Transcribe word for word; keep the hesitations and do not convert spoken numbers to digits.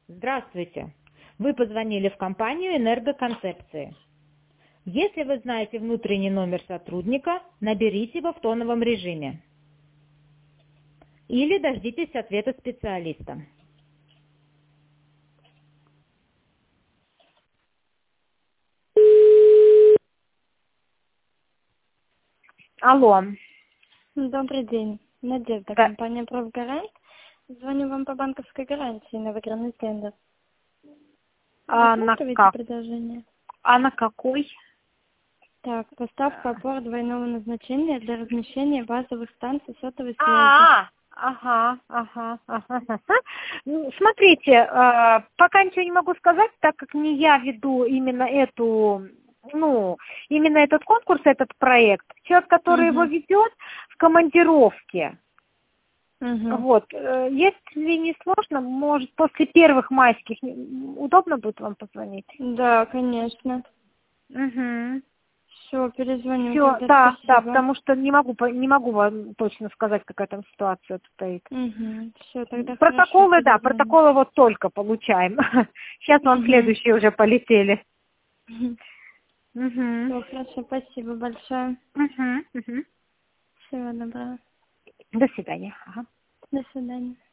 Здравствуйте. Вы позвонили в компанию «Энергоконцепции». Если вы знаете внутренний номер сотрудника, наберите его в тоновом режиме. Или дождитесь ответа специалиста. Алло. Добрый день. Надежда, Да. компания «Профгарант». Звоню вам по банковской гарантии на выигранный тендер. А на Рассматриваете как? предложение? А на какой? Так, поставка опор двойного назначения для размещения базовых станций сотовой связи. А, ага, ага, ага. ага. Ну, смотрите, э, пока ничего не могу сказать, так как не я веду именно эту, ну, именно этот конкурс, этот проект. Человек, который его Угу. ведет, в командировке. Угу. Вот, э, если не сложно, может, после первых майских м, удобно будет вам позвонить? Да, конечно. Угу. Все, перезвоним Все, тогда. да, да, Спасибо. потому что не могу, по- не могу вам точно сказать, какая там ситуация стоит. Угу. Все, тогда хорошо, Протоколы, да, перезвоним. протоколы вот только получаем. Сейчас вам Угу. следующие уже полетели. Все, Угу. хорошо, спасибо большое. Угу. Угу. Всего доброго. До свидания. Ага. До свидания.